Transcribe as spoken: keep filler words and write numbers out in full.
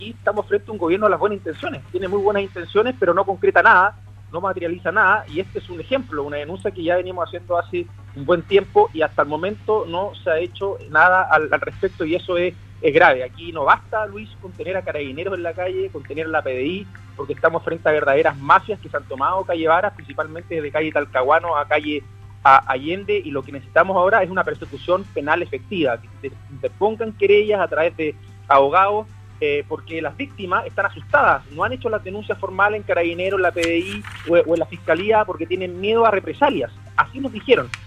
aquí estamos frente a un gobierno de las buenas intenciones, tiene muy buenas intenciones, pero no concreta nada, no materializa nada, y este es un ejemplo, una denuncia que ya venimos haciendo hace un buen tiempo y hasta el momento no se ha hecho nada al, al respecto, y eso es, es grave. Aquí no basta, Luis, con tener a carabineros en la calle, con tener a la P D I, porque estamos frente a verdaderas mafias que se han tomado calle Varas, principalmente desde calle Talcahuano a calle a Allende, y lo que necesitamos ahora es una persecución penal efectiva, que se interpongan querellas a través de abogados, eh, porque las víctimas están asustadas, no han hecho las denuncias formales en Carabineros, en la P D I o, o en la Fiscalía porque tienen miedo a represalias, así nos dijeron.